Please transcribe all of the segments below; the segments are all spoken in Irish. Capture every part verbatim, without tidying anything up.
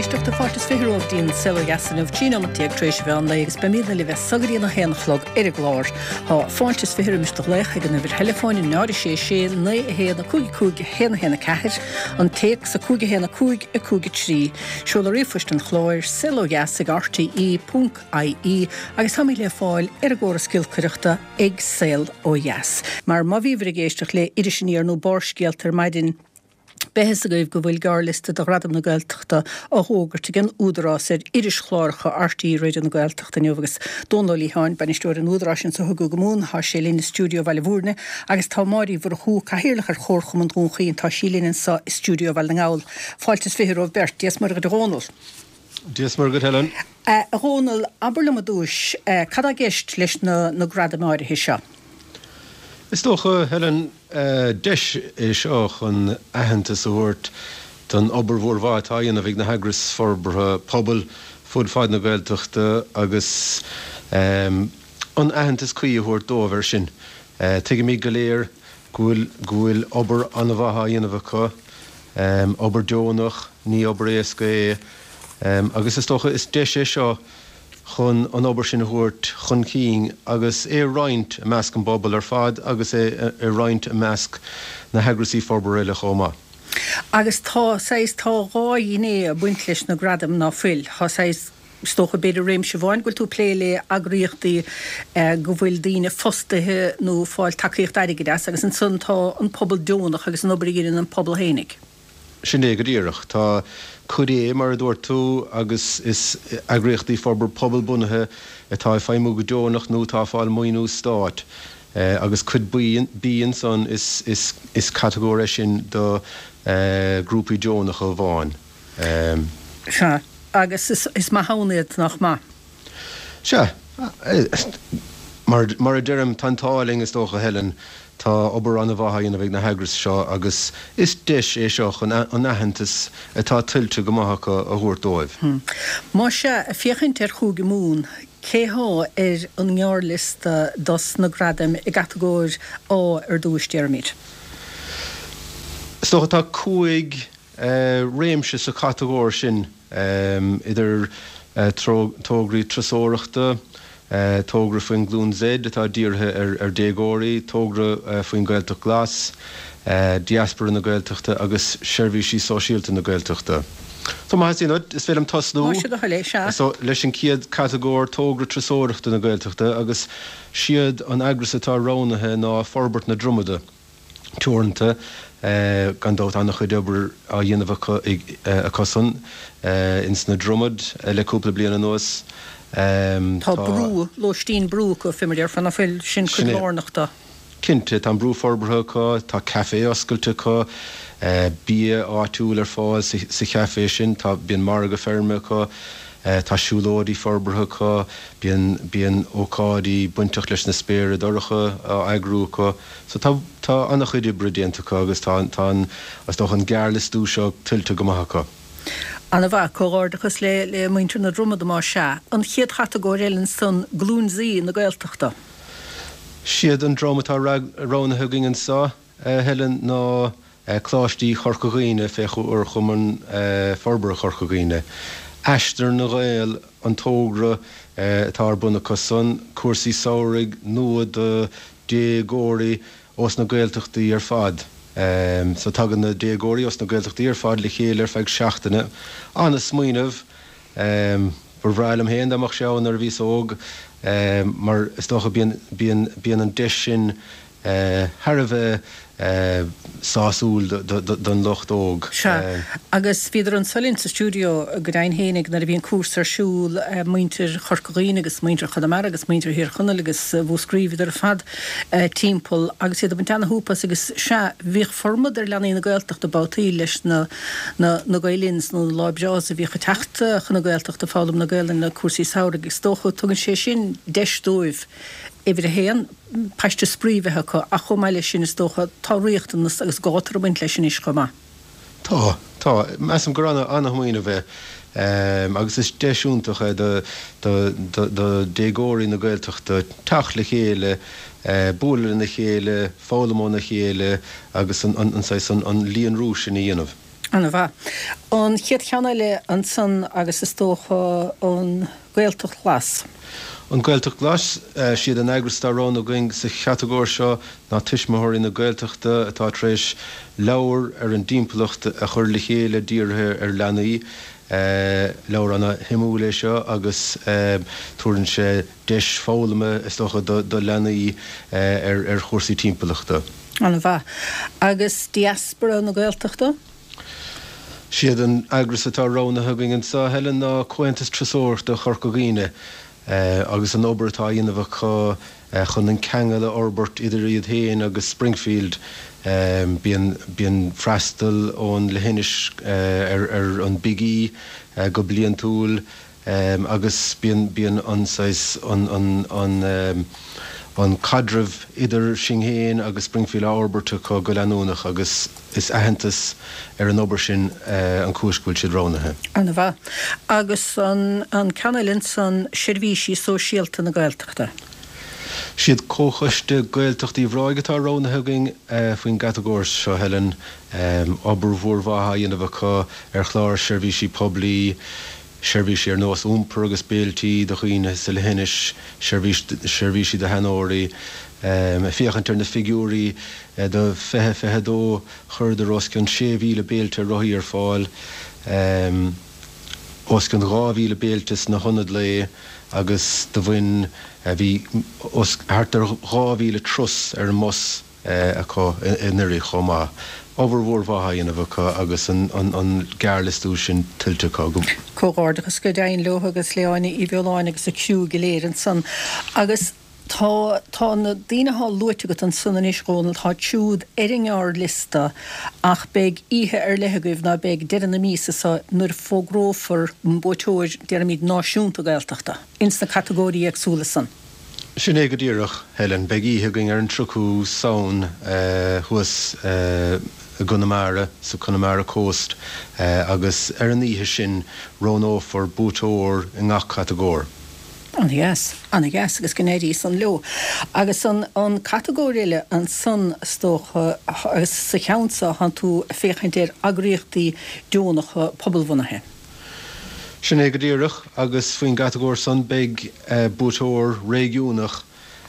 géisteach de fartas firóh dín sela gasan of Gina Mattiag Trish Van legus bemína le sagí na henachlog ar glár. Tá fáintas fihir miste leich gan bhir telefónin náir sé sé na héna cúgi cúgi héna héna ceir an teach sa cúgi héna cúg a cúgi trí. Siúla rifuist an chlóir sela gasig R T E dot I E agus ha le fáil ar góra skillcuireachta ag sel ó jas. Mar má bhíhar géisteach le idirisiníar nó borsgealtar maidin Behes a goibh go bhfuil garliste do radam na gaeltachta a hógart gan údarás ar iris chláircha R T E réidir na gaeltachta neofagus Dónolí Háin banistóir an údarásin sa thugú gomún há sé lín na stúdio bhile bhúrne agus tá máí bhar hú cahirirlach ar chórchum an dúnchaín tá sílín sa stúdio bhile na gáil. Fáiltas fihiróh Bert, dias mar go Rónal. Dias mar go Helen. Rónal, aberlam a dúis, cad a gist leis na gradam áirithe seo? Is toch uh, Helen uh, deis is auch an ahantas ahoort dan obervoor waait haien of ik na hagris for uh, pobl fod faid na gaeltuchte agus um, an ahantas kui ahoort dover sin. Uh, Tige mi galeer gwyl gwyl ober an va haien of ka um, ober jonach ni ober eske um, agus is toch is deis is o chun an obair sin thuairt chun cíing agus é roint a measc an bobbal ar fad agus é é roint a measc na heagrasí forbaréile chomá. Agus tá seis tá ráí a buint leis na gradam ná fuil, há seis stocha beidir réim se bháin goil tú pléile agríochtaí go bhfuil daoine fostathe nó fáil takeíocht aige deas agus an sun tá an pobl dúnach agus an obair an pobl hénig. Sin é go díireach tá chudé mar dúir tú agus is agréochtaí forbar pobl bunathe atá feimú go dúnach nó tá fáil muoinú stáit uh, agus chud bíon son is, is, is categóra sin do uh, grúpaí dúnach a bháin. Um, Se, agus is, is má hánaíad nach má? Se, mar, mar a deirem tantáling is dócha Helen tá obair an bhahaíon a bheith na hagras seo agus is deis é seoch an ahantas atá tiltte go maithacha a thuairt dóibh. Hmm. Má se a fiochan ar chúg mún, céthá ar an ngearlista dos na gradam i gatagóir á ar dúis dearmid? Stocha tá cúig uh, réimse sa categóir sin um, idir uh, tógraí trasóireachta, Uh, tógra faoin glún zed atá díortha ar, ar dégóirí, tógra uh, faoin gaeltach glas, uh, diaspora na gaeltachta agus seirbhísí sóisialta na gaeltachta. So má hasí nod, is félim toslú. Má siad a leis se. So leis an ciad categóir tógra trasóireachta na gaeltachta agus siad an agras atá rónathe ná forbert na drumada túrnta uh, gan dót annach chuid obair a dhéanamh a cosan uh, ins na drumad uh, le cúpla bliana nuas. Um, tá brú, lóistín brú go fimir ar fanna fil sin chulárnachta. Cinte tá brú forbartha có, tá café oscailte có, uh, bí áitiúil ar fáil sa, sa café sin, tá bíon mar go ferme có, uh, tá siúlóirí forbartha có, bíon, bíon ócádaí buinteach leis na spéir doracha uh, agrú có. So tá, tá annach chuidir brudéanta có agus tá, tá as doch an gearlistú seo tiltte go maithacha. Anna bha cógáardachas le, le muintir na drumada má se, an chiad categóir eilin san glúnsaí na gaeltachta? Siad an dromatá ránathe gingen sa, uh, Helen ná uh, cláistí chorcaghoine fechu ar chuman uh, forbar chorcaghoine. Eistar na gael an tógra uh, tá buna cosan, cuasaí saoraigh nua de dégóirí os na gaeltachtaí ar fad. Um, so tagan na dégóirí os na gaeltachtaí ar fad le chéile ar feadh seachtaine. Anna smaoinmh um, bar bhráilm héin amach seán ar bhís óg um, mar is dócha bíon an deis sin uh, tharbheith uh, sásúil don locht óg. Se, uh, agus bhíidir an solinn sa stúdio go dain hénig na bhíon cúrs ar siúil uh, muintir chorcaghín agus muintir chadamar agus muintir hir chunal agus uh, bhscríomh ar fad uh, timppel agus iad a bintana húpas agus se bhíh formad ar leanaí na gaeltachta bátaí leis na, na, na gaelins nó láibseás a bhícha teachta chun na gaeltachta fálam na gaelin na cuasaí saoir agus tócha tugann sé sin deisdóibh Iver héan peiste spríomhethe go a chomáile sin is dócha tá riachtanas agus gátar buint leis sin is chumá. Tá, tá, meas an goránna annachmhaoine bheith um, agus is deisiúntacha de dégóirí na gaeltachta teach le chéile, uh, búla na chéile, fálamó na chéile agus an, an, an, an, an líon rúis sin í dhéanamh. Anna bha. An chiad cheanna le an san agus is tócha an gaeltach glas. An gaeltach glas siad an agrastárán a going sa chatagóir seo ná tuismóthir ina gaeltachta atá tréis leabhar ar an dímpelacht a chur le chéile díortha ar leanaí leabhar anna himúla seo agus tuairann sé deis fólama is tócha do leanaí ar chóirsaí timpealachta. Anna bha. Agus diaspora na gaeltachta? Siad an agras atá rána thugann sa heile ná cuentas trasóir do chorcogíine agus an obair atá dhéanamh chu chun an ceangal a orbert idir iad héin agus Springfield bíon freistal ón lehinis ar an bigí go bliain túl agus bíon anáis an an cadrah idir sin héin agus Springfield ábharta chu go leanúnach agus is aitheantas ar an obair sin an cúisciúil siad ránathe. Anna bha. Agus an canalinn san seirbhísí sóisialta na gaeltachta. Siad cóchaiste gaeltachtaí bhráigetá ránathe going faoin gatagóir seo Helen obair mhórmhatha dhéanamh chu ar chláir seirbhísí poblí, seirbhísí ar nós úmpar agus béaltaí do chuoine sa lehinis, seirbhísí de Hanóirí, fiochantar na figúrí do fethe fethe dó chur de oscain sé mhíle béalte roií ar fáil, oscain dhá mhíle béaltas na honad le agus do bhain bhí thart ar dhá mhíle trus ar an mos a chu inirí chomá. Obair mhórmhatha dhéanamh agus an gearlistú sin tilteá go. Cógáirdagus go daon leo agus leáine i bheáin agus a ciú go léirann san. Agus tá na daoineá luite go an sunna iscónal tá siúd ar lista ach beag ihe ar lethegah ná beag dean na mísa sa nuair fógrófar bóiteoir dear míad náisiúnta gaeltachta. Ins na categórií agsúla san. Sin é go dtíireach Helen beag ihe going ar an trucú saon thuas a Connemara sa Connemara Coast agus ar an ihe sin rónófar bútóir in ngach categóir. Anna yes, Anna yes agus gnéirí san leo. Agus an categóriile an san stócha agus sa cheansa han tú féchantéir agréochtaí dúnacha pobalbhunathe. Sin é go dtíireach agus faoin categóir san beag bútóir réigiúnach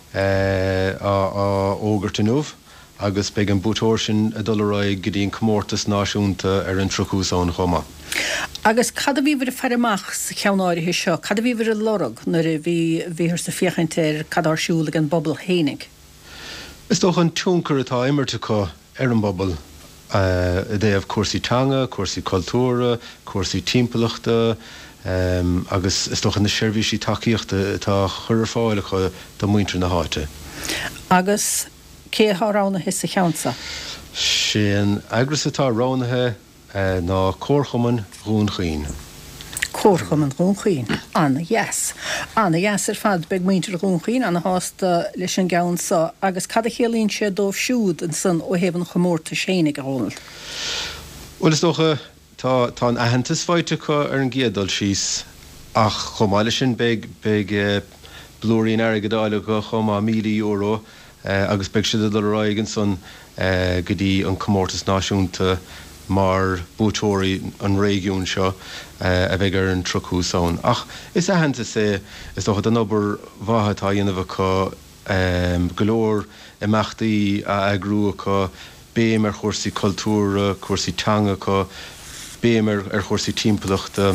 á ógartanúh agus beag an bútóir sin a dulráid go dtíon comórtas náisiúnta ar an trucúsán chuma. Agus cad a bhí bhar a feramach sa cheannáirithe seo, cad a bhí bhar a lorug nuair a bhí bhíthar sa féchantéir cadarsúla an bobbal hénig. Is tóch an túncar atá imirte chu ar an bobbal a déobh cuasaí teanga, cuasaí cultúra, cuasaí timpealachta, Um, agus is toch in de seirbhísí takeíochta tá chur fáile chu do muintre na háite. Agus cé ránathe sa cheansa? Sin agus atá ránathe ná córchaman rúnchaoin. Córchaman rúnchaoin? Anna, yes. Anna, yes ar fad beag muintre rúnchaoin anna hásta leis an gceansa agus cad a chéalaíonn sé dómh siúd an san ó héann chomórta sénig a rónal. Well is tócha Tá tá an aitheantas fáite chu ar an gcéaddal síos ach chomáile sin beag beag blúiríon air go dáile go chumá míle euro agus beag siad a ráigen san go dtí an comórtas náisiúnta mar bútóirí an réigiún seo a bheith ar an trucúsán. Ach is aitheantas é is tócha an obair mhatha dhéanamh chu golóir imeachtaí a agrú chu béim ar chóirsaí cultúra, cuasaí teanga chu béimar ar chóirsaí timpealachta.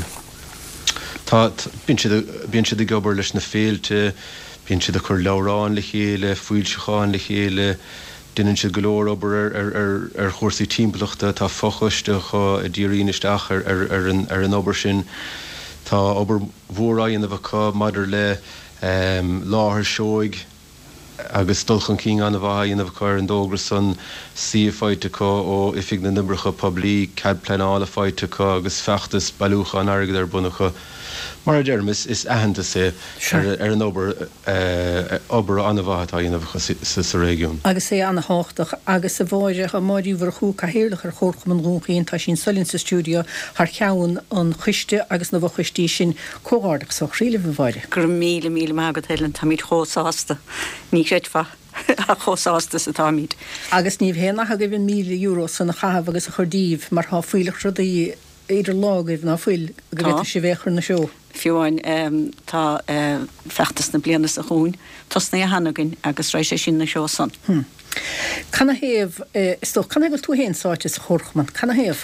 Tá bíonn siad a gobar leis na féilte, bíonn siad a chur leabhrán le chéile, fuilseáin le chéile, duanann siad go leor obair ar chóirsaí timpealachta, tá fochaiste chu a ddíoríonaisteach ar an obair sin. Tá obair mhóráin a bheith maidir le láthair seoig agus dulchan cí an bhain a bh chuir an dógra san si fáite có ó ifig na nimbracha poblí, cad pleanála fáite có agus feachtas bailúcha an airgad ar bunacha. Mar a dermis is aitheanta sé ar an obair obair an bhatha dhéanamh sa régiún. Agus é anna háchtach agus sa bháide a máidí bhar chuú cahéirlach ar chórchaman rúnchaoin tá sin solinn sa stúdio th ceann an chuiste agus na bh chuistí sin cógáirdach sa chríle bh bháide. Gur míle míle mágad Helen tá míid chósáasta ní séit fa. a chosáasta sa táid. Agus níomh héna a go bhíon mí euro san na chahabh agus a chudíomh mar há fuileach rudaí idir lágah ná fuil go bhé sé bhéchar na seo. Fiúin um, tá uh, fechttas na blianas a chuún, tos na a hanagin agus rééis sé sin na seo san. Hmm. Canna héamh, uh, sto, canna go tú héon sáte sa chorchman, canna héamh?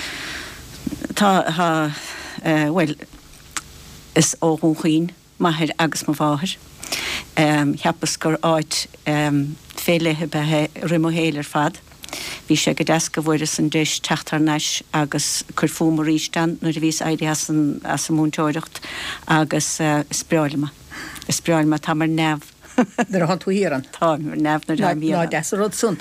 Tá, ha, uh, well, is óhún chuoin, maithir agus má bháthir. Um, Cheappas gur áit um, féilethe bethe rimohéilir fad. Bhí sé go deasca bhfuir san deis teachtar neis agus chur fuma rístan nuair a bhís éide as an múntóireacht agus uh, spreáilma. Spreáilma tá mar nefh. Dar a han tú híran? Tá mar nefh na ra Ná deas a rud sun.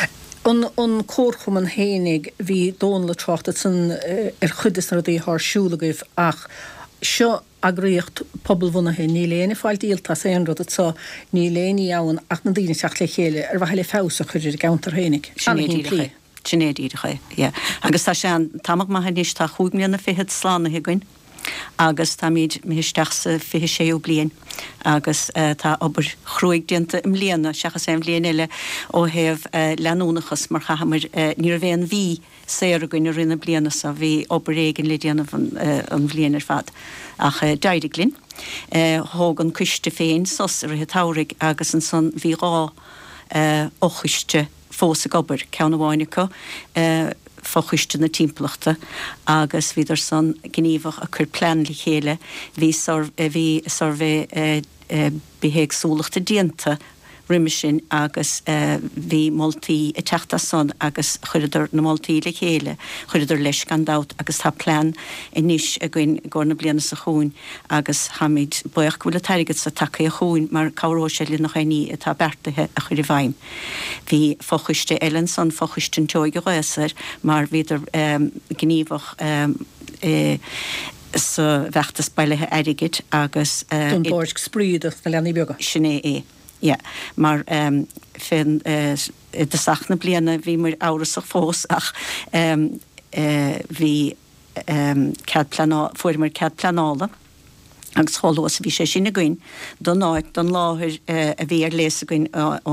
An córchum an hénig hí dónla trochtta san ar chudas na dí thsúlagah ach seo agréocht pobl bhna hé ní léana fáil díalta sé an rud atá ní léana ann ach na dtíine seach le chéile ar bheit le fása chuidir gaantar hénig. Sinnédíirecha, yeah. Agus tá sé an tamach mai níos tá chuig mlíanana fihead slána higain. Agus tá míid misteach sa fi séú blian agus uh, tá obair chruig dianta im líana seachas sem blian eile ó heh uh, leanúnachas mar chahamar uh, ní bhéon hí séar goin a rinne bliana sa bhí obair éigen le déanana uh, an bblianar fad ach uh, deidiglinn uh, hógan cuiste féin sos ar tárig agus an son bhí rá uh, óchuiste fósa gobar ceanna bháinecha uh, fochuiste na timpplachta agus viidir san gníomhach a chur plan le chéile hí hí sorvé behéag súlachta dianta riimi sin agus hí moltúltaí a teachta san agus chuidir na moltúltaí le chéile chuidir leis gan dat agus tá plan i níos a gin gona bliana sa chuún agus hamid buach gohfuil teigad sa take a chuún mar cabhró sé le nach ní atá bertathe a chuir bhaim. Bhí fochuiste Ellen san fochuisten teoig go réasar mar viidir um, gníomhach um, eh, sa bheachtas bailethe airigid agus Dún bóirg spríd a leanna beaga. Sinné é. Ja, maar um, fin uh, de sachna bliana bhí mar áras a fós ach um, uh, bhí um, fuair mar cead planála agus cholas bhí sé sinna goin don áid don láthir uh, a bhí ar léasa goin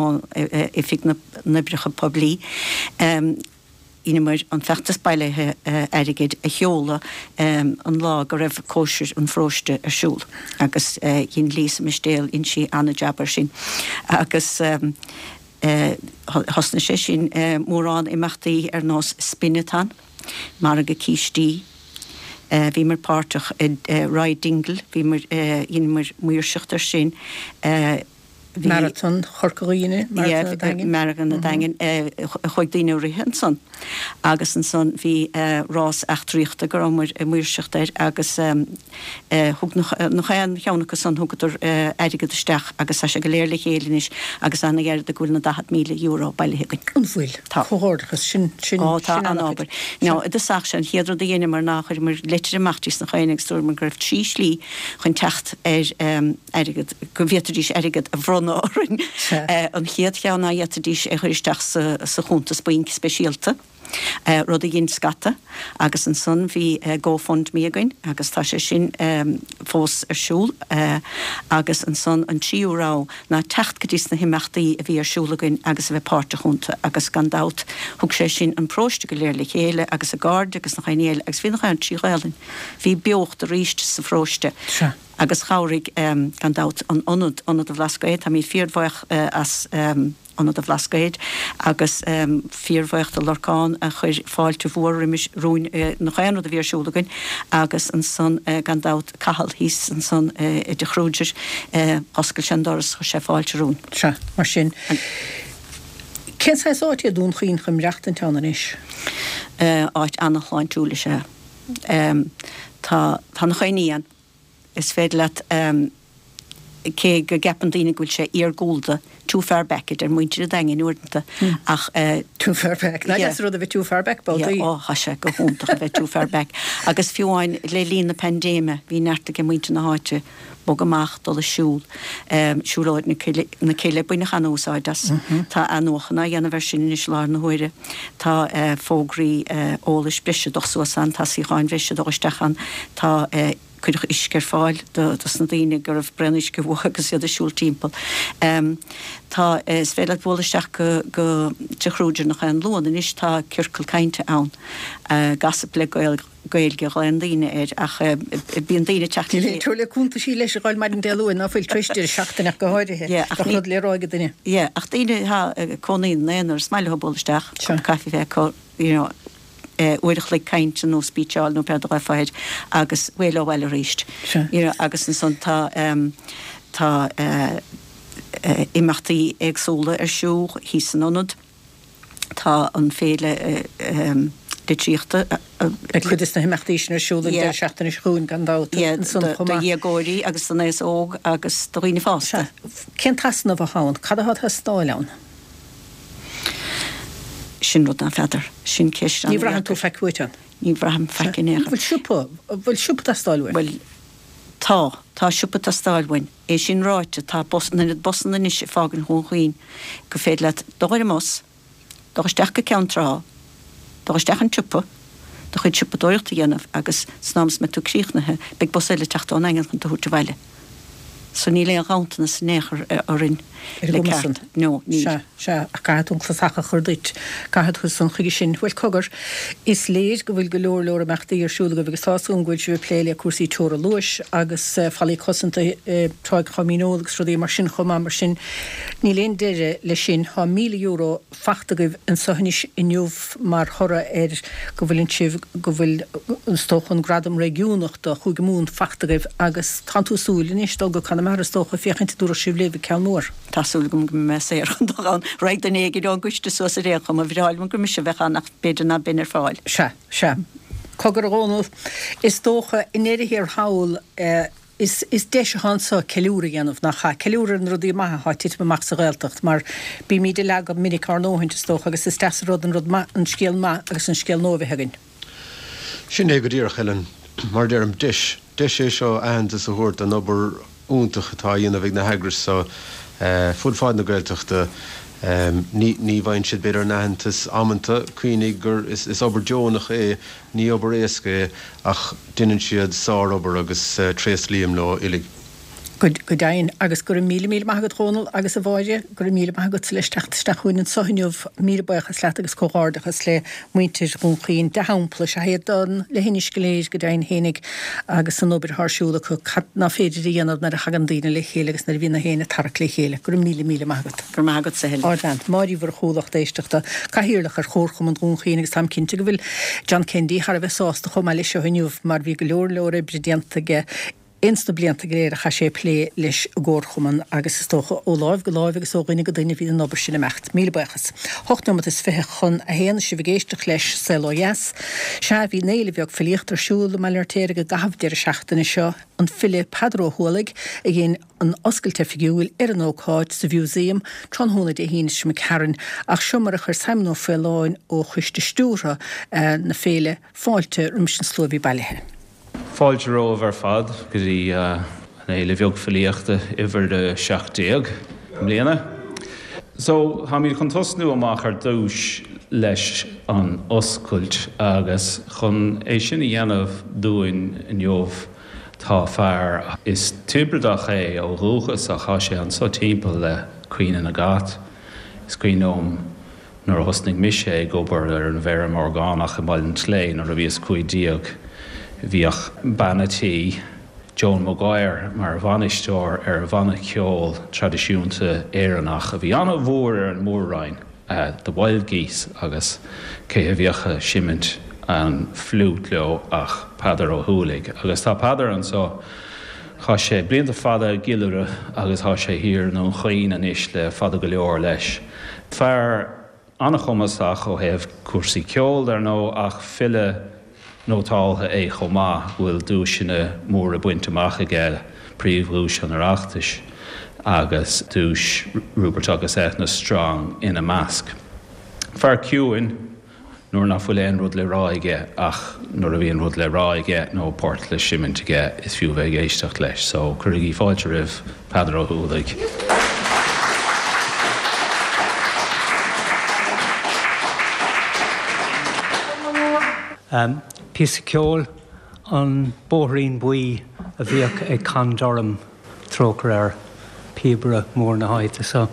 i fi na bricha poblí. Um, Inimar an fechttas bailethe uh, airigid a cheola um, an lá go raibh cóisiir an fróiste a siúl agus uh, gin lísa mistéal in si anna jabbar sin agus um, uh, hosna sé sin uh, mórrán imachtaí ar nás spinnetán mar go cíistí uh, bhí mar páirteach uh, uh, Ride Dingle bhí mar uh, inimar muirseachtar sin uh, Marathon chorcaíine Marathon na dagen chuig daine rihan son agus an son hí rás achtriíochta go mar muirseachtair agus noch an cheannachas san thugadur airigad isteach agus sé go léirla chélinis agus anna ggéir de gúil na dahad míle euro bailile higann. An bhfuil chóirchas sin sin tá an ábhar. Ná i saach sin héadra a dhéine mar nachir mar letir amachtíos na chéinnig stúr mar greibh trí slí chun techt ar airigad go bhétadís airigad a bhrón árin an chiad cheanna ietadís a chuiristeach sa chuntas buink speisialta. Uh, rud a ginn scata agus an son bhí uh, GoFund méagain agus tá sé sin um, fós arsúl uh, agus an son an tíúrá na techt godís na himachtaí a bhí arsúlagain agus a bheith páirte chunta agus gan dat thug sé sin an próiste go léir le chéile agus a gard agus nach chanéile agus bhí nach an tíáilin hí beocht a ríist sa fróiste. Sure. Agus chárig um, gan dat an onad onad a bhlascaid tá mí fíormhaich uh, as um, anad a bhlascaid agus um, fíormhaocht a lorcáin a chuir fáilte bhór riimiis rúin uh, na chéanú a bhíarsúlagain agus an son uh, gan dat cahal hís an son uh, i de chrúidir uh, oscail sin doras chu sé fáilte rún. Se, mar sin. Cén sa áit a dún chuoin chum reacht an teanna is? Uh, áit anna chláin túla sé. Um, tá tá na chéinían is féidir leat um, cé go gapan daoine gúil sé ar gúlda tú fearbeicid ar muintir a daingin úirnta ach tú fearbec na gas rud a bheith tú fearbec bal ó hasise go húntaach a bheith tú fearbec agus fiúáin le líon na pandéime hí neartta go muinte na háite bog amach dul a siúl siúláid na céile buine chanúsáidas tá anóchanna dhéanamhar sin is lá na huire tá fógraí ólas brise doch suasan tá sí cháin bhise dogistechan tá chuidir isceir fáil dus na daine gur bh brenis go bhcha agus iad a siúil timppel. Tá is féile bhlasteach go go terúidir nach an lóan is tá circail cainte ann gasap le goil gailge an daine é ach bíon daine teachtaí. Trúla cúnta sí leis gáil mar an deúin á fáil tríisteir seachtainach go háirithe chud le ráige duine. Ié, ach daine ha conaíon néanaar smaile bhlasteach chun caithí bheith uireach le cainte nó spíteáil nó pead a fáid agus bhfuil bhile ríist. Agus an son tá tá imachtaí agsúla ar siúch hí san anad tá an féle de tríochta chud is na himachtaí ar siúla de seachtainna shrún gan dáta san dhégóirí agus san éis óg agus do riine fásta. Cén tasanna bh hán, cad a has stáileann? Sin rud an feidir, sin ceist. Ní bhrahan tú feicútean? Ní bhrahan feicinnéir. Bhfuil siúpa, bhfuil siúpa a stáilhain? Well, tá, tá siúpa a stáilhain. É sin ráite, tá bosan na bosan na níos fágan hún chuoin go féad le dóir mós, dóiristeach go ceann rá, dóiristeach an siúpa, do chuid siúpa dóirta dhéanamh agus snámas me tú críochnathe, beag bos eile teachta an engel chun do thuirte bhaile. So ní le an ránta na san néchar orin le ceart. No, ní. Se a gaithún chlusacha chuirduit gaithad chus san chuige sin. Bhfuil cogur is léir go bhfuil go leor leor amachtaí ar siúla go bhgus táún gúil siú pléile cuasaí tóra luis agus fallí cosanta tráig chamínó agus rudí mar sin chomá mar sin ní léon deire le sin há míle euro fachta goibh an sohanis inniuh mar chora ar go bhfuiln sibh go bhfuil an stóchan gradam régiúnach do chuig mún fachta goibh agus tanú súlin is dó go canna mar stócha féchainte dúra sibléh ceann mór. Tásúla go me sé ar an doán raid den éigi don guiste so a récham a bhráil man go mis se bheitcha nach beidir na bin ar fáil. Se, se. Cogur rónú is dócha inéiri hir haul is is deise hansa ceúra ganmh nach cha ceúra an rudí maithe hátíit me maach sa réiltacht mar bí míide le go minic ar nóhainte tócha agus is teas rud an rud an scéal má agus an scéal nómhithegin. Sin é go dtíar cheann mar dearm dis, dis é seo ahananta a thuirt an obair úntaach atá dhéanamh ag na hagras so fud fáid na gailteachta ní bhain siad beidir nahantas amanta cuoinnig gur is obair deonach é ní obair éasca ach duine siad sár obair agus tréas líam nó ilig. Go dain agus gur míle míle maigad trónal agus a bháide gur míle maigad leis teachtasteachúin an sohinniuh míle buchas le agus cóárdachas le muintir gúnchaín de hampla a héad don le hinis go léis go dain hénig agus an obair thsúla chu na féidir dhéanamh na a chagandína le chéile agus na bhína héna tarach le chéile gur míle míle maigad. Gur maigad sa heile. Ardant, máí bhar chólacht éisteachta caithíirlach ar chórchum an gúnchaín agus tam cinnte go bhfuil John Kennedy har a bheith sásta chomá le seohinniuh mar bhí go leor leor brediantaige Insta blianta gréir a cha sé plé leis ggóirchuman agus is tócha ó láimh go láimh agus óghine go daine bhí an obair sinna mecht míle buchas. Hochtnomad is fithe chun a héana si bhgéisteach leis selóias, se bhí néile bheag filiíochttar siúla meilirtéir go gahabhdéir seachtainna seo an fili padróthólaigh a ghéon an oscailte figiúil ar an ócáid sa bhiúsaíam tronhúna de híine sem ceann ach siomar a chur saimnó féláin ó chuiste stúra na féle fáilte rumsin slóbhí bailithe. Fáilte rómh ar fad go dtí an éile bheag filiíochta idir de seachtaíag mbliana. So ha míle chun tosnú amach ar dúis leis an oscailt agus chun é sin i dhéanamh dúin in jobh tá fearr is tibredach é ó rúchas a cha sé an so timpeall le cuioine na gát. Is cuioinóm nuair a thosnig mis é gobar ar an bhéram orgánach i mbailin tlé nuair a bhíos cuaidíag bhíoch banatí Joan Maguire mar bhanaisteoir ar bhana ceol tradiisiúnta éireannach a bhí anna mhór ar an mórrain de wild geese agus cé a bhíocha siimint an flút leo ach padar ó thuúlaigh agus tá padar an so cha sé blianta fada giúire agus tá sé hir nó chaoin an is le fada go leor leis. Fear anna chumasach ó hebh cuasaí ceol ar nó ach fille nótáltha é chomá bhfuil dúisina mór a buinteach aige príomhrúis an arachtais agus dúis Rupert agus Ethna Strong ina measc. Fear ciúin nuair nach bhfuil éon rud le ráige ach nuair a bhíon rud le ráige nó port le siimint aige is fiú bheith éisteach leis, so chuirigh fáilte ribh Padar ó thuúlaigh. Um, Píosa ceol an bóthraín buí a bhíoh ag Condorm trócar ar Peterborough mór na Háite sa.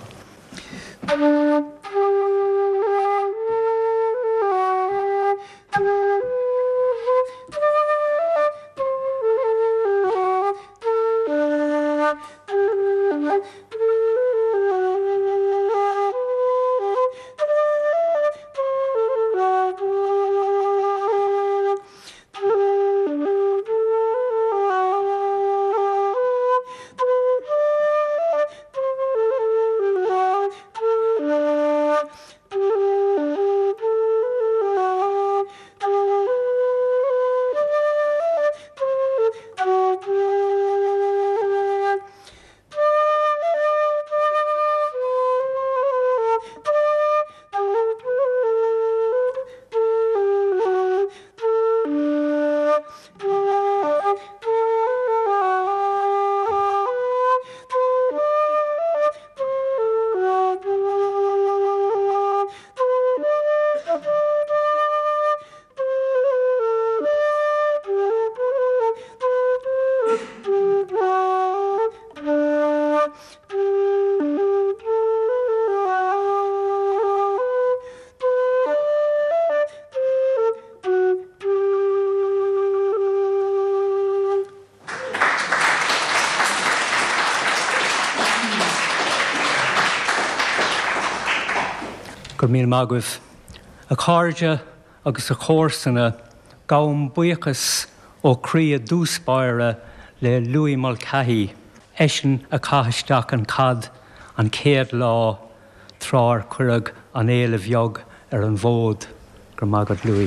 Gur míl magwh a cáirde agus a chósanna gám buchas ó crí a dúspáire le Louis Mulcahy, eisin a chaisteach an cad an céad lá trár cuireg an éile bheog ar an bhód gur magad Louis.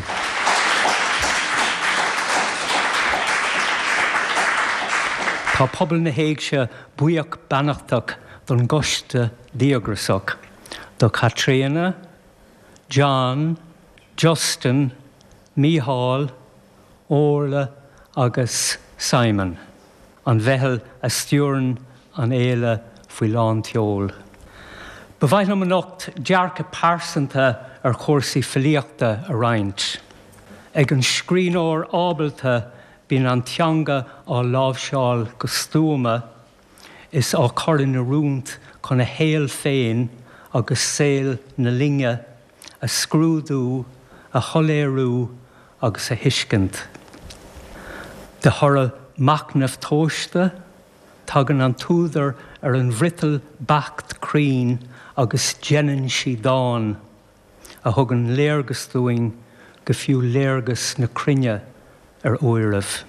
Tá pobl na héigse buíoch bannachtach don goiste díograsach do Catriona, John, Justin, Mícheál, Orla agus Simon, an bheitheal a stiúrann an éile faoi lán teol. Ba bhaith am an ocht dearca pársanta ar chórsaí filíochta a roinnt. Ag an scríóir ábalta bín an teanga á lábhseáil go stúma is á chorann na rúnt chun a héal féin agus saoil na linge a scrúdú, a choléirú agus a hiiscint. De thora macnamh tóiste, tagan an túdar ar an bhrital bacht crín agus jeanann si dáin, a thugan léargus dúing go fiú léargus na crinne ar uireamh.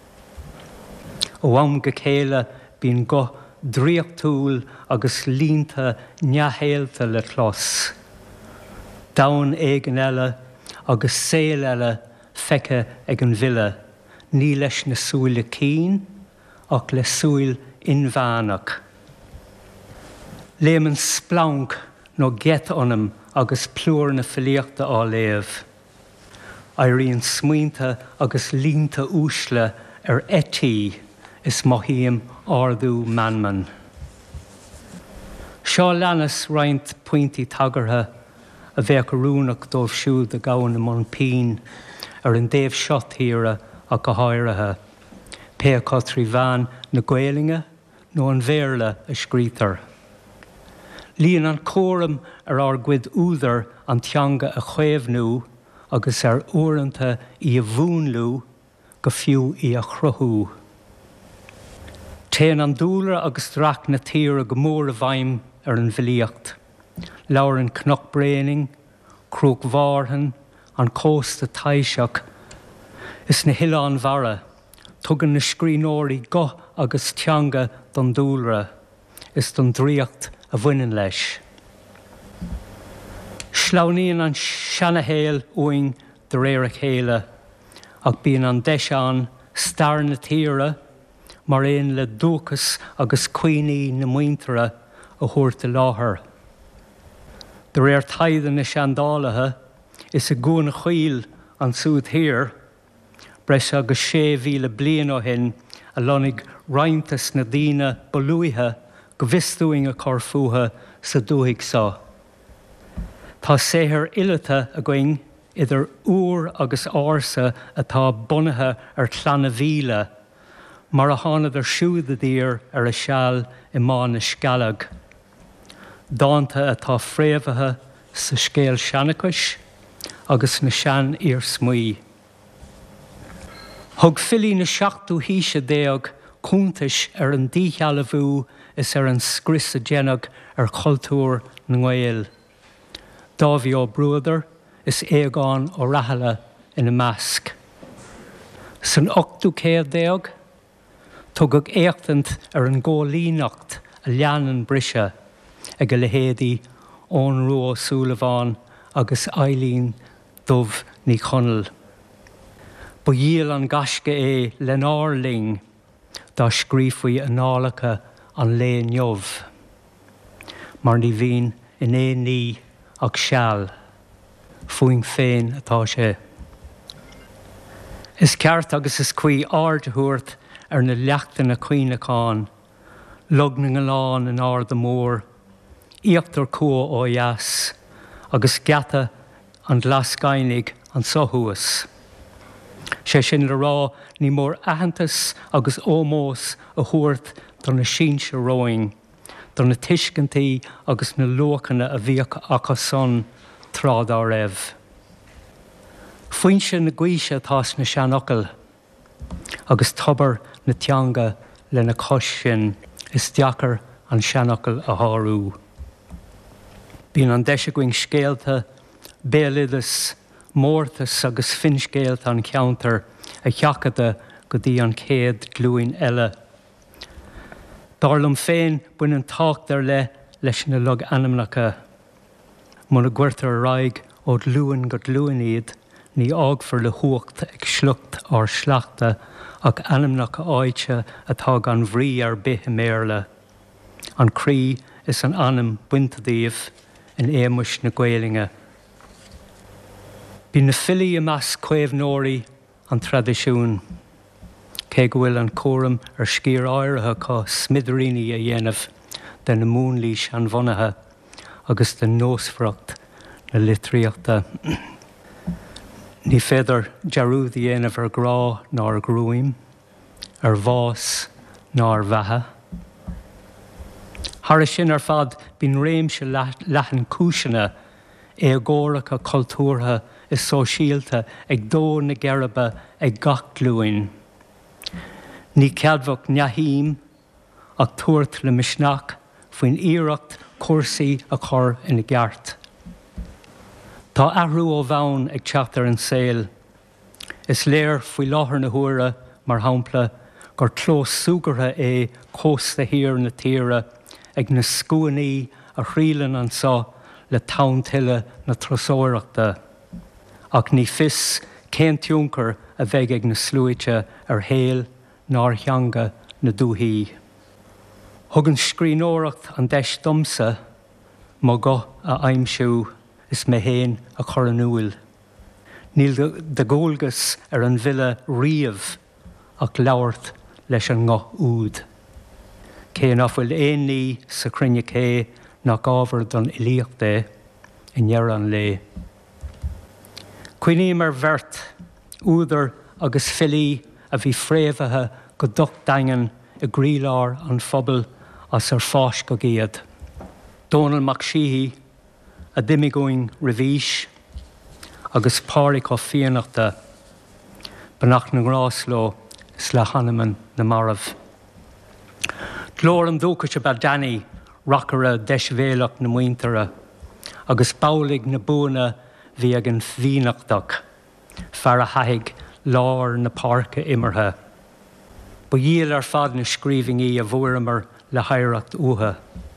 Ó am go chéile bín go dríochtúil agus línta neahéalta le chlós. Dain éigean eile agus saoil eile feice ag an bhile, ní leis na súile cín ach le súil inmheánach. Léman splánc nó get anam agus plúr na filíochta á léamh. Éiríonn smaointe agus línta úsle ar etí is maithíam ardú manman. Seo leannas roinnt pointí tagartha a bheith arúnach dómh siúd a gabhain na man pín ar an déobh seotíre a go háirithe, pe cá trí bhean na Gaelinge nó an bhéirle a scrítar. Líon an córam ar ár gcuid údar an teanga a chuéimhnú agus ar uaireanta í a bhúnlú go fiú í a chruthú. Téann an dúlar agus drach na tíre go mór a bhaim ar an bhilíocht. Leabhar an Knockbraining, Crúg Mharthan, an Cósta Taoiseach, is na Hileán Mhara, tugann na scríóirí go agus teanga don dúlra, is don dríocht a bhaineann leis. Sleamhnaíonn an seannahéal uing de réir a chéile, ach bíonn an deisán stair na tíre, mar éon le dúchas agus cuioinaí na muintere a thuirta láthair. De réir taighde na seandálathe is a gúna chuil an súd hir, breis agus sé mhíle bliain ó hin a lonig rointas na daoine bolúithe go bhistúing a corfúthe sa dúigh sá. Tá séthir ilite a going idir úr agus ása atá bunathe ar tlanna bhíle, mar a tháinig ar siúd a dtír ar a seall i mán na scalag. Dáanta atá fréamhathe sa scéal seanachais agus na sean ar smuí. Thug fillí na seachtú híse déag cúntais ar an dícheala bhú is ar an scris a déanag ar cultúr na Gael. Dá bhí ó brúdar is éagán ó rathaile ina measc. San ochtú céad déag, tugad éachtant ar an ggólínacht a leanan brise ag go lehéadí ón Rua Súlaváin agus Eileen Dubh ní Chonaill. Ba díal an gasce é lenárling dá scrífaí an nálacha an léon neomh. Mar ní bhín in é ní ag seall, fuing féin atá sé. Is ceart agus is cuí ardhuairt ar na leachta na cuoineáin, lugna an lán in ard mór, íochttar cua ó dheas, agus gata an glascainig an sothúas. sé sin le rá ní mór aitheantas agus ómós a thuairt don na sínse roing, don na tuiscintaí agus na luachanna a bhíoch acha son trád á raibh. Fuain sin na gcuise tás na seanachal, agus tobar na teanga le na cos sin is deachar an seanachal a thárú. Bhín an deise going scéalta, bélidas, mórtas agus finscéalta an ceantar a cheachada go dtí an céad glúin eile. Darlam féin buin an tácht ar le leis na lug animnacha. Muna gcuirtar raig ó luúin go luúin iad, ní ágfar le huacht ag slucht ar sleachta ach animnacha áite atá gan bhrí ar bithe méarla. An crí is an anim buintadíomh in éimeis na Gaelinge. Bhí na fillí i meas cuéimhnóirí an tradiisiún. Cé go bhfuil an córam ar scíor áirithe cá smidoríní a dhéanamh den na múnlís an bhonathe agus den nósfracht na litríochta. Ní féidir dearúd a dhéanamh ar grá ná ar grúim, ar bhás ná ar bheathe. Thar sin ar fad bín réimse leathan cúiseanna é agóracha cultúrtha is sóisialta ag dó na geirbe ag gach glúin. Ní ceadmhach neahím ach tuairt le misneach faoin iireacht cuasaí a chur ina gceart. Tá ahrú ó bhain ag teachtar an saoil. Is léir faoi láthair na huaire mar hampla gur clós súgartha é cósta hir na tíre ag na scuaní a chrílann an sa le tauntiile na trasóireachta. Ach ní fis cén tiúncar a bheith ag na slúite ar héal ná theanga na dúthaí. Thug an scríbhneoireacht an deis domsa má go a aimsiú is mé héin a chur an uail. Níl de ggóilgas ar an bhile riamh ach leabhart leis an ngá úd. Cé nach bhfuil éon ní sa crinne cé nach ábhar don ilíocht é i ndearr an lé. Cuoiníam ar bheirt, údar agus fillí a bhí fréamhathe go ducht daingan i grílár an phobal as ar fás go géad. Donal MacSheehy a dimigóing rivís agus páric ó fianachta banach na grásló is le hanaman na marabh. Glór an dúchas ba Danny rachara deisbhéalach na muintere agus bálaigh na búna bhí ag an bhínachtach fear a haigh lár na parca imirthe. Ba díal ar fad na scríbhingaí a bhuairimar le haireacht utha.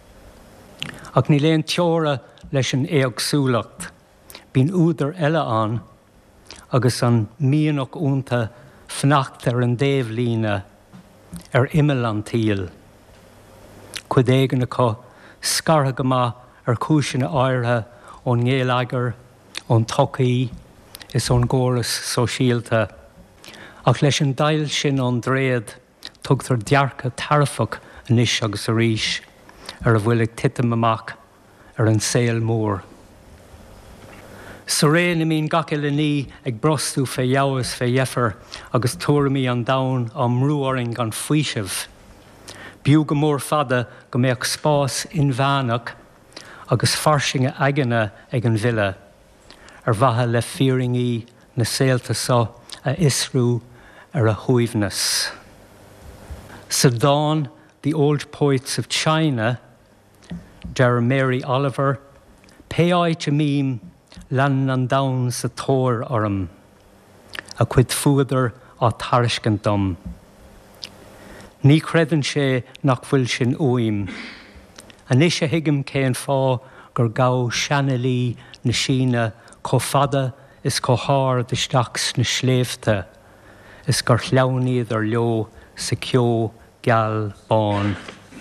Ach ní léon teora leis an éagsúlacht, bín údar eile an agus an míonach únta fnacht ar an déimhlíne ar imime an tíal. Cuid éigeanna có scartha go maith ar cúiseanna áirithe ón ngéalagar, ón tocaí, is ón gcóras sóisialta. Ach leis an dail sin ón dréad tugtar dearcha tarfach anis agus a ríis ar a bhfuil ag titim amach ar an saoil mór. Sa ré na mín gace le ní ag brostú fé jawas fé jeffer agus tuairmí an dain am mrúaring an fuiisih. Bíú go mór fada go méoch spás in bheanach agus farsinge aigene ag an vile, ar bhathe le fíringaí na saolta sa a isrú ar a huimhnas. Sa dawn, the old poets of China, Dara Mary Oliver, pé áid to mím lan an dawn sa tóir orm, a cuid fuadar á tariscin dom. Ní credan sé nach bhfuil sin uim, a ní sé hiigim céan fá gur gá seanalí na sína có fada is có háir de stachs na sléifte, is gur chleawníad ar leo sa cio geal bán.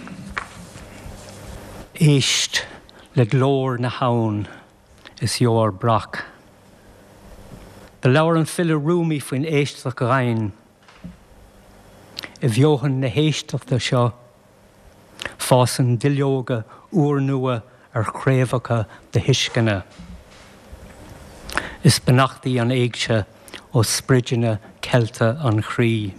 Éist le glór na haun is jór brach. De leabhar an fille rúmi faoin éisteach rain, I bheochain na héisteachta seo, fásan dileoga uair nua ar chréimhacha de hiiscine. Is benachtaí an éigse ó spridgeanna Celta an chrí.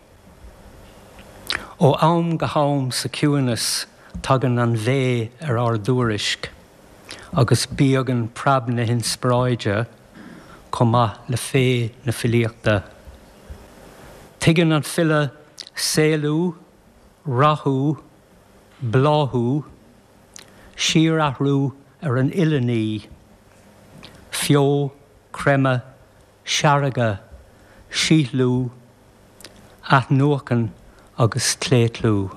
Ó am go ham sa ciúnas tagan an bhé ar ardúirisk, agus bíogan prab na hin spráide, comma le fé na filiachta. Tigan an fille séalú, rathú, bláthú, siarahrú ar an ilaní, fio, crema, searaga, sílú, athnuachan agus tléitlú.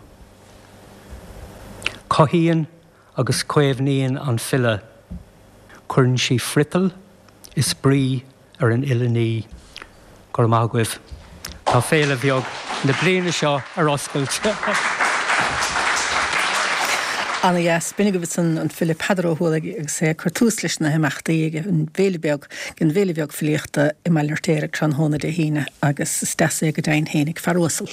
Cohíon agus cuimhníon an fille, chuirn sí frital is brí ar an ilaní gur mágwibh. Tá féile bheog na bliana seo ar oscailte. Anna yes, binnig of an an Philip Hadro who ag sé cartúslis na himachtaí ag an bhéilebeag gan bhéilebeag filiachta I mailartéire cran hóna de híine agus stasa ag dain hénig farosal.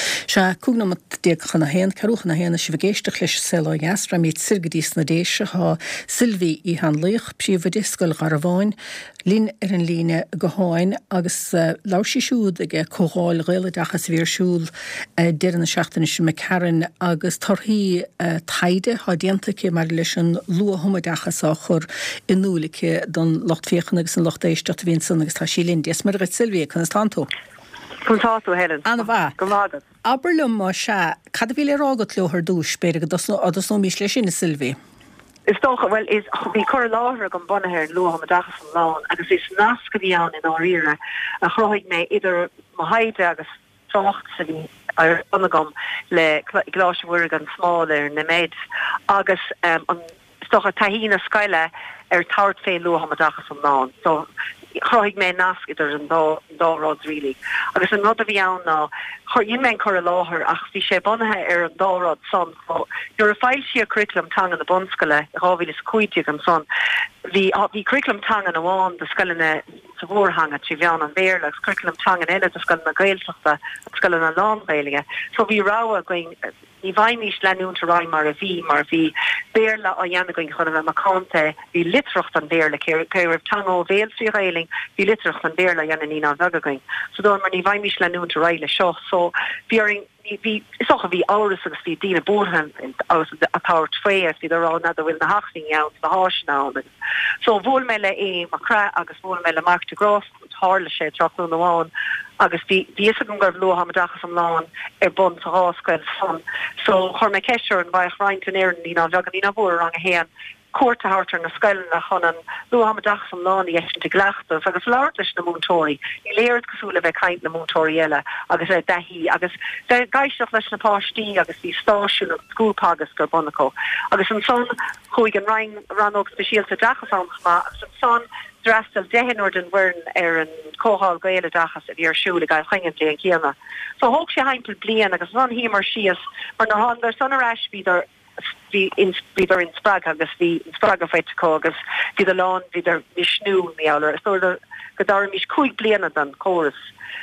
Se cúgna mat déag chana héan carúcha na héana si bhgéisteach leis sela yes ra míid sirgadís na déise ha Sylvie I han luich psi bhdisgol garabháin lín ar an líne go háin agus lási siúd ag cóháil réile dachas vír siúl deir na seachtainna si me Karen agus torthaí taide há dianta ché mar leis an lua humadachas á chur inúlacha don locht féchan agus an locht éisteach vín san agus tá sí lindias mar reit Sylvie chun tántó. Chun tántó Helen. Anna bha. Go mágad. Aberlum má se cad bhíle rágat leothar dús spéir agus agus nó mís leis sinna Sylvie. Is toch well is bhí chur láthar go bunathe lua humadachas an lán agus is nasca bhí an in áíre a chroigh mé idir mahaide agus trocht sa bhí ar anagam le gláisiúir an smáir na méid agus um, an stocha tahína scaile ar tart fé lua humadachas an lán. So chroigh mé nasc idir an dárád rilí. Agus an rud a bhí an ná chur men chur láthar ach bhí sé bunathe ar an dárád son. Nuair a fáil si a curriculum tang an na bonscoile ráhíil is cuiitiigh an son. Bhí bhí curriculum tang an amháin de scoilena sa bhórhanga trí bhean an bhéir legus curriculum tang an eile de scoil na gailteachta scoil na lánbhéilige. So bhí ráha going ní bhaimís leúnta rá mar a bhí mar bhí béirla a dhéanana going chun bheith macánta bhí litrocht an béirla céirh tang ó bhéil sí réiling bhí litrocht an béirla dhéanana ní ná bhega going. So dó mar ní bhaimís leúnta ráile seo. So bhí bhí isocha bhí áras agus bhí dína bórhan atá tréas bhí rá na bhfuil na hachting out na háisná. So bhil me le é mar cra agus bhil me le Mark de Gross hála sé teachú na bháin agus bhí bhí go gur bhló hamadachas an lán ar bun sa háscail fan. So chuir me ceisiir an bhaich roiint an éan ní ná bhegan ní na bhór an a héan cuarta hartar na scaile na chunan lu hamadachas an lán éisiint gleachtas agus leir leis na múntóirí. Ní léir cosúla bheith caint na múntóirí eile agus é dehí agus gaiisteach leis na páistí agus bhí stáisiún scúlpagus gur bunacó. Agus an son chuig an rein ranóg speisialta dachas an chma agus an son drastal dehinor den wern ar an cóháil gaile dachas a bhí ar siúla gail chaingan lé an céanna. So thóg sé haintil blian agus an hí mar sias mar na hán dar son arás bíidir bhí bíidir in sprag agus bhí in sprag a féitecó agus bhí a lán bhíidir bhí snú méáir so go dar mís chuig bliana den choras.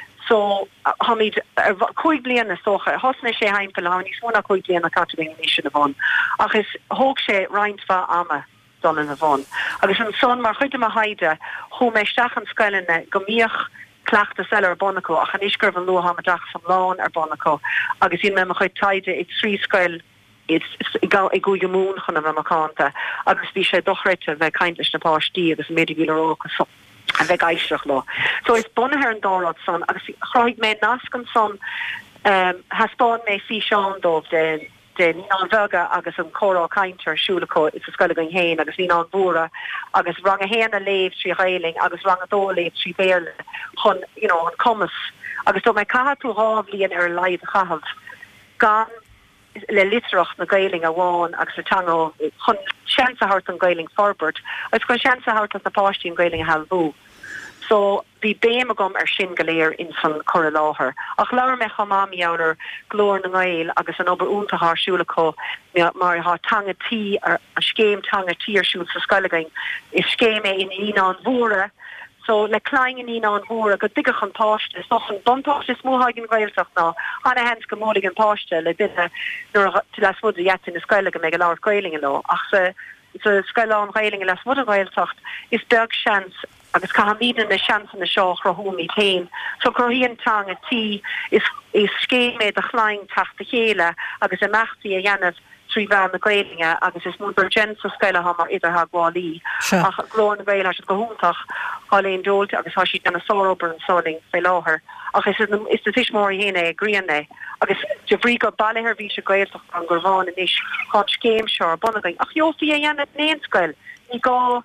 So hamid chuig bliana socha hosna sé haintil ha níos mna chuig bliana cating ní sin a bhán. Ach is thóg sé reinintfa ama don in a bhon. Agus an son mar chuide a haide chu mé steach an scoilene go míoch clachta sell ar Bonaco ach an isgur an luha amach sam lán ar Bonaco agus in me me chuid taide ag trí scoil it's go e go moon chun a makanta agus bí sé dochreite bheith kaintlis na pátí agus médigiile so a bheith gaiisteach lo. So is bonne her an dárad son agus chráid mé nascan son um, haspáin mé fi seán dómh den den an vega agus an chorá kainter siúlaco is a scoile going héin agus ní an búra agus rang a héan a léh trí réling agus rang a dóléh trí béle chun you know an commas agus do mé cahatú háblíon ar leid chahabh gan le litroch na gailing a bháin agus le tango chun seansa hart an gailing forbert agus chun seansa hart na pátí an gailing a halbú. So bhí béim agam ar sin goléir in san chora láthair. Ach leir me chamami áir glór na gail agus an obair únta thsúlaco mar há tanga tí ar a scéim tanga tí ar siúl sa scoilegain is scéim é in ína an bhóra. So le klein in an bhór go digach an páiste soch an bontáiste smóhaigin gailteach ná anna hens go mólig an páiste le bithe nuair til las mud jet in na scoilige me go láir gailinge lá ach se se scoile an gailinge las mud an gailtecht is berg chans agus ca míden na chans na seo chrohúmi tain. So crohíon tang a tí is is scéime a chláin tacht a chéile agus a machtaí a dhéanamh trí bhean na gailinge agus is mú gen sa scoile ha mar idir ha gháilí ach glór na gaile go húntaach háléon dóilt agus há siad anna sóróbar an sóling fé láthair ach is is de fiismór héine gríanne agus de bhrí go bailithir bhí se gailteach an gur bháin in is chá céim seo bonagain ach jofií a dhéanamh néon scoil ní gá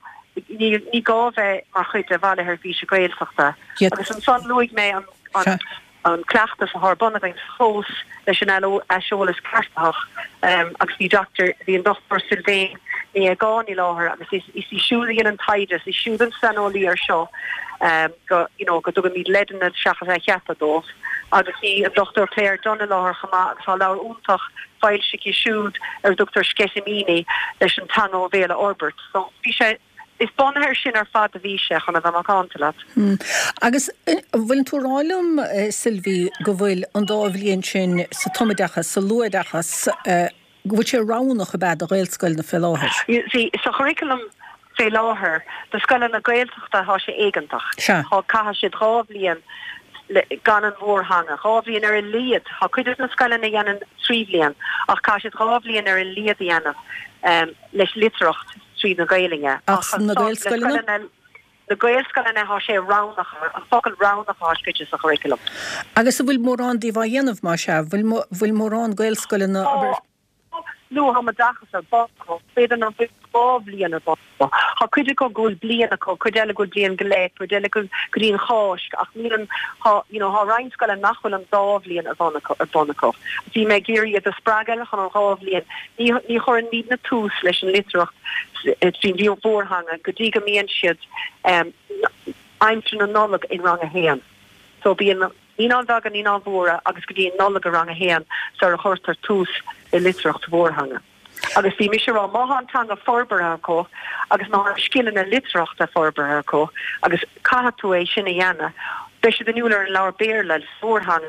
ní gá bheith mar chuid a bhailithir bhí se gailteachta agus an son luigh mé an an an clachtas a haar bonagain fós leis an eolalas cartach um, agus bhí doctor bhí an doctor Sylvain ní a gáí láthair agus is is í siúla an taides is siúdan sanolí ar seo um, go you know go dugad míad ledanna seachas a cheata dós agus í an doctor Claire Donna láthair chamá agus há leabhar úntaach fáil sici siúd ar doctor Skesimini leis an tanó bhéle orbert so bhí sé is bonhir sin ar fad a bhí se chuna bh cantalat. Agus bhfuil túráilm Sylvie go bhfuil an dábhlíonn sin sa tomidachas sa luadachas go bhfuil sé ránach a bad a réilscoil na fé láthir. Sí is a curriculum fé láthair de scoile na gailteachta há sé éigentach. Tá caithe siad rábhlíonn gan an mhórhanga rábhlíonn ar a líad há cuidir na scoile na dhéanann tríomhlíonn ach cá siad rábhlíonn ar a líad a dhéanamh leis litreacht trí na gailinge. Na gailscoile na gailscoile há sé ránach an focail ránach há scrite a curriculum. Agus a bhfuil mórrán dí bh dhéanamh mar se bhfuil mórrán gailscoile na No ha dachas a boko féidir an bá blian a boko. Ha cuidir go gúil blian a go chuile go blian goléit, chuile go grín cháist ach ní an you know ha reinscoil a nachfuil an dáblian a Bonaco. Dí me géirí a spragel an an ráblian ní ní chor an míad na tús leis an litreacht hín bhí bórhanga go dtí go míon siad aimtrin an nolag in rang a héan. So bí ní an dag an ní an bhóra agus go dtí nolag a rang a héan sa a chóirtar tús i litreacht bhórhanga. Agus bhí mis rá máhantanga forbar có agus ná skillan a litreacht a forbar có agus cahatú é sinna dhéana be se den nuúlar an leabhar béir le bhórhanga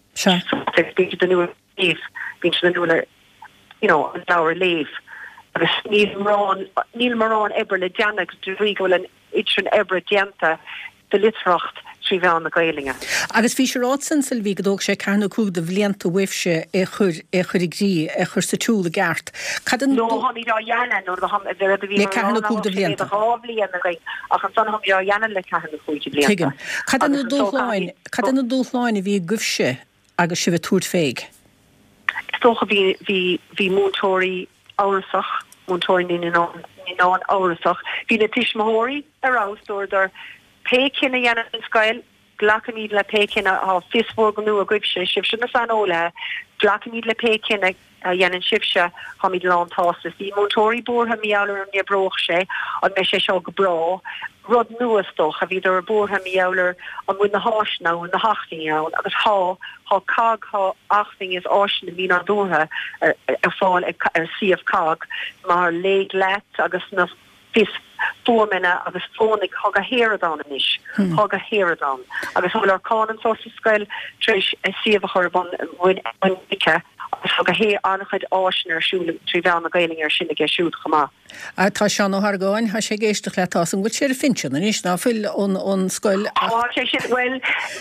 bí den nuúlar léh bí den nuúlar you know an leabhar léh agus níl marrán níl marrán ebre le deannach de bhrí gohfuil an itrin ebre dianta de litreacht trí bhean na gailinge. Agus bhí sé rásan Sylvie go dóg sé ceanna cúg de bhlianta uibhse é chur é churigrí é chur sa túla gart. No haní rá dhéanaan nó ham a bhí le ceanna cúg de bhlianta. Ach an san ham rá dhéanaan le ceanna cúg de bhlianta. Cad na dúchláin cad na dúchláin a bhí gubhse agus si bheith túirt féig. Stocha bhí bhí bhí mútóirí áirasach mútóirí ní ná ní ná an áirasach. Bhí na tiismóirí arásúir ar Pékin a dhéanamh an scoil, glacamíd le pékin a fisbór go nua a gubse, sibse na san óla, glacamíd le pékin a dhéanann sibse ha míd lántásta. Bhí mótóirí bórtha míálar an nebroch sé, an me sé seo go brá, rud nuastoch a bhíidir a bórtha míálar an bhuiin na háisná an na hachting ann, agus há há cag há achting is áisina mí an dútha ar fáil ar siomh cag, mar léig leit agus na fis fórmena agus fónig hog a héradán inis, hog a héradán. Agus hol ar cánan sósa scoil tríis a siomh a chorban bhain ike go hé annachchuid áisnar siúla trí bhean na gailing ar sinna ge siút chumá. A tá seán ó Hargáin ha sé géisteach letá an bhfuil sé a finsean an is ná fuil ón ón scoil sé sé bhfuil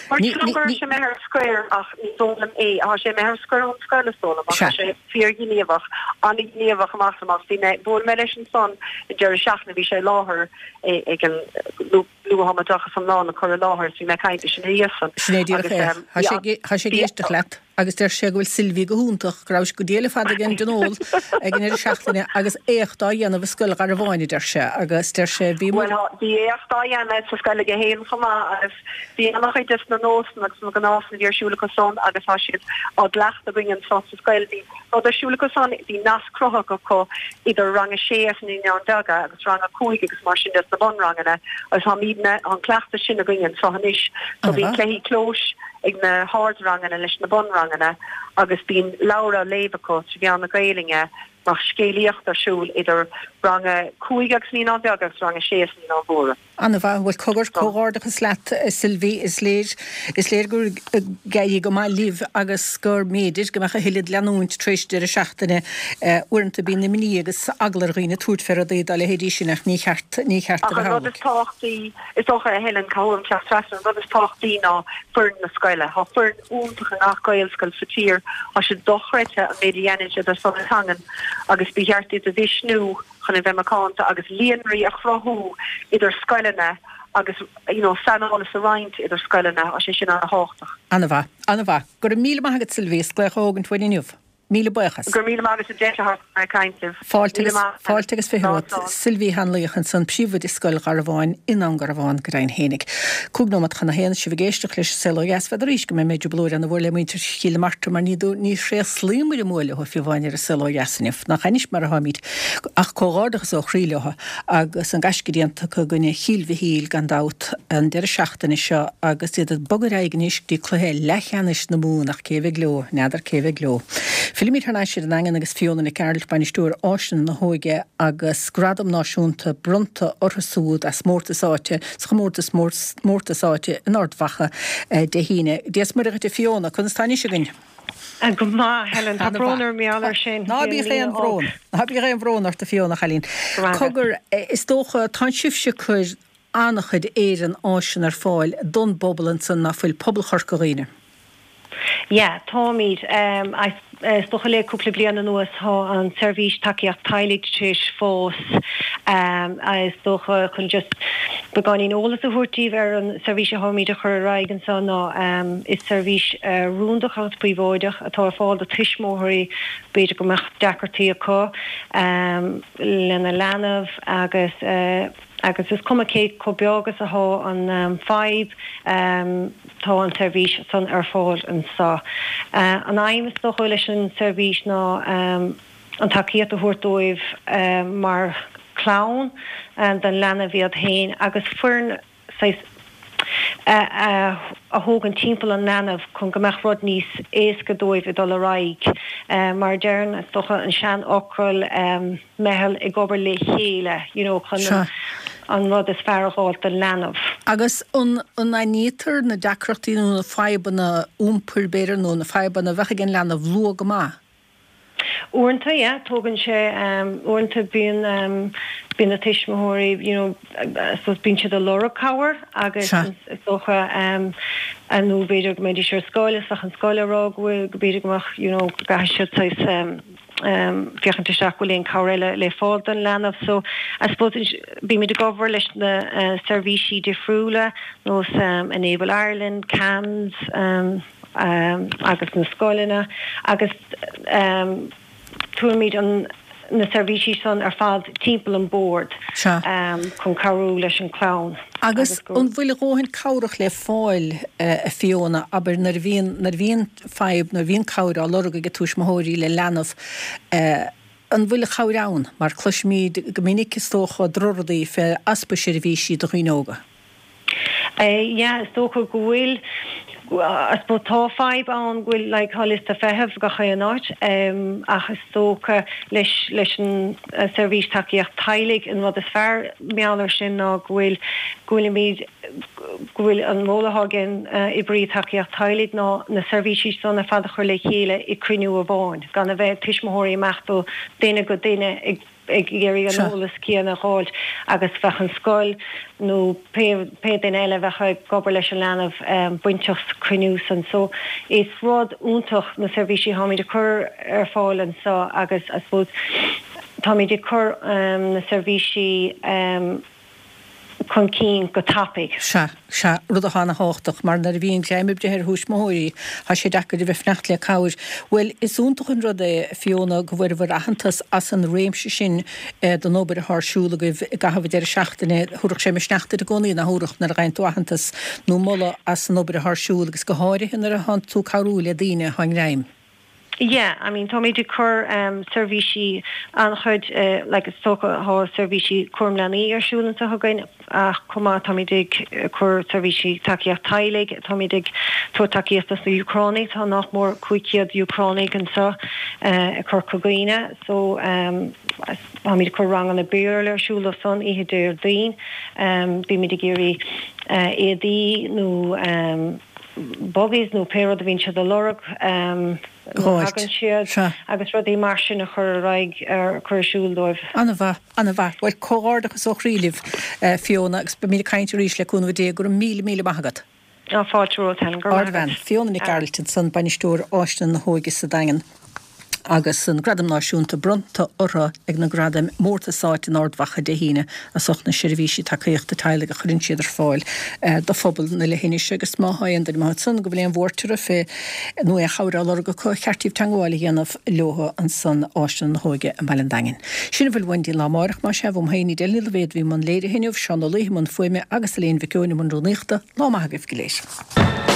mar sé me ar square ach ní dólam é á sé me ar square an scoile sóla sé fíor gníomhach anig gníomhach amach amach tí bú me leis an son i deir seachna bhí sé láthair ag an lu hamadachas an lá na chu láthair sí me caiinte sin íosan. Snéidir ha sé géisteach let. agus der sé gohfuil Silví go húntaach grás go déile fad gin denól ag gin seachtainine agus éochtá dhéanamh scoil ar a bháinine der se agus der sé bhí Dí éochtá dhéana sa scoile go héan chumá agus bhí annachchuid is na nósna agus na gnásan bhíarsúla go son agus há siad á lecht a bringin sa scoil bhí ó dersúla go son bhí nas crocha go có idir rang a séas ní an daga agus rang a cuaig agus mar sin na bon rangana agus há mína an cleachta sin a bringin sa hanis so bhí cléhí clós ag na hard rangana leis na bon rangana agus bín Laura Leverco trí bhean na gailinge mar scéalaocht arsúl idir ranga cuaigach ní an agus ranga séas ní an bóra. Anna bha bhfuil cogur cógárdachas leat Silví is léir is léir gur gaí go má líh agus gur méidir go mecha hiad leanúint tríéis de a seachtainine uanta bí na miní agus aglar riine túrt fer a d le héidir sinach ní cheart ní cheart táchttaí is ó a helen cáim te stresan rud is táchttaí ná fern na scoile há fern úntacha nach gailscoil sa tír a se dochreite a médiaide a son hangan agus beheartí a bhísnú chun bheith macánta agus líonraí a chrothú idir scoilena agus you know, sanála sa roiint idir scoilena a sé sin an háchtach. Anna bha, Anna bha, gur míle maigad Silvís gleich ógan tfuinniuh. Míle buchas. Gur míle maigad a déta ar caiintimh. Fáiltegus fiúd Silví hanlaíochan san príomhd is scoil gar bháin in an gar bháin go rain hénig. Cúgnómat chuna héana si bhgéisteach leis selo gas fed ríis go mé méidir blóir an bhfuil le muintir chiile marta mar níú ní sé slímú móile ho fiúháinir a selo gasanif nach chanis mar a haíd ach cógádagus ó chríiletha agus an gascidíanta go gunne chiilhí híl gan dát an deir seachtainna seo agus iad bogur aigenis dí chluhé lechanis na múnach céheh gló neidir céheh gló. Filimid hana siad an angan agus fiona na Carol Banistúr ásin na hóige agus gradam náisiúnta brunta orthasúd a smórtasáte, schamórta smórtasáte in ordhacha de híine. Dies mar a fiona, chun stáine se gine? A go má Helen tá brónar méallar sin. Ná bí ré an brón. Ná bí ré an brón ar a fiona chalín. Cogur is dócha tá sibse chuir annachchuid éan ásin ar fáil don bobblan san na fuil pobl chorcaíine. Ja, Támid, um, I stocha le cúpla bliana nuas há an servís takeíocht tailig tríis fós um, I stocha chun just beganín ólas a thuirtíh ar an servís a hámíid a chur raig an san ná um, is servís uh, rúndach an príomhóideach atá fáil a tuismóthirí beidir go meach decartaí acu um, lena lenamh agus uh, agus is cuma cé có beagas a há an um, five um, tá an servís san ar fáil an sa. Uh, an aimime do chuil leis an servís ná um, an takeíocht a thuirtóibh um, mar clown um, den lena bhíad hain agus fuirn uh, uh, a hógan timppla an lenamh chun gombeach rud níos éasca dóibh i dul a raig uh, mar dearn is docha an sean ocrail um, mehel i gobar le chéile you know, chun sure. An rud is fearráil den lenamh. Agus an nítar na deacrochtaí nó na febanna úmpulbéir nó na febanna bhecha gin lenamh lu go má. Uanta, ja, tógann sé um, uanta bíon um, bíon a tuismóthirí, you know, so bíon siad a loracáir agus is socha um, an nó beidir go méidir seir scoile ach an scoile rá go beidir goach, you know, gaith siad sais um, um, fiochananta seach go léon cabhréile le fáil den lenamh, so I suppose bí mi de gobar leis na uh, servísí difriúla nó um, Enable Ireland, C A M S, um, um, agus na scoilena, agus um, túmid an na servísí san ar fad timppla an board um, chun carú leis an clown. Agus an bhfuil róhann cabhrach le fáil uh, a fiona aber nar bhíon nar bhíon feib nar bhíon cabhra lorga go túismóthirí le lenamh uh, an bhfuil chabhrán mar chluismíd go minic is tócha drordaí fe aspa servísí do chuinóga. Ja, is tócha go bhfuil I suppose tá five an bhfuil le cholis a fehebh go chu an áit um, ach is tócha leis leis an uh, servís takeíocht tailig in rud is fearr meallar sin ná bhfuil bhfuil míad gohfuil an mólahagin i brí takeíocht tailig ná na servisi sanna fada chuir le chéile i cruinú a bháin. Gan a bheith tuismóirí mechtú déine go duine ag ag géirí an ólas cían a háil agus fechan scoil nó pe den eile bhecha gobar leis an leanamh buinteocht cruinú san so is rád úntaach na servisi ha mí de chur ar fáil an sa agus I suppose tá mí de chur na servisi chun cín go tapig. Se se rud a hána háach mar na bhíon léimib de ar hús móirí ha sé decha de bheith fnecht le cáir. Well is úntaach an rud é fiona go bhfuir bhar ahantas as an réimse sin don nóbar a thsúla go gahabh de seachtainna thuach sé me sneachta a gcónaí na thuach na rein ahantas nó molla as an nóbar a thsúla agus go háirithe ar a han tú carúla daine hain réim. Yeah, I mean, Tommy de Cur um, servisi an chud uh, like a stoka ha servisi Cormlani ar siúlan sa hagain a cuma Tommy de Cur servisi takeíocht tailig, Tommy de to takeíocht na Ukraine tá nach mór cuiiciad Ukraine an sa uh, a Cur cogaine, so um, Tommy de Cur rang an a beer ar siúla son ihe deir dín, um, bí mi de géri uh, édí nó um, Boggies nó péad a vín se a lorug um, hagan siad agus rud é mar sin a chur raig ar chuirsúldóibh. Anna bha anna bha bhil cóárdachas ó chríilih fiona agus be mí caiinte ríis le cúna dé gur mí mí maigad. Á fáilró ten gur Ardhain fiona nig Carlton san banistúr áistin na hógus sa dagan. Agus san gradam náisiúnta bronta orra ag na gradam mórtasáit in ordhacha de híine a sochna sirvíisi takeíochtta tailig a churin siad ar fáil do phobal na lehéise agus máhain de má san go bhléon bhórtere fé nu a chaurá lorga chu cheartíh tangáil dhéanamh leotha an san áistin na hóige an Ballindangin. Sinna bhfuil Wendy Lamarach má seh héine déile le bhéad bhí man léire héineh seán na léhimman foiime agus léon bhicúine man rúnéachta lá maithagah go léis.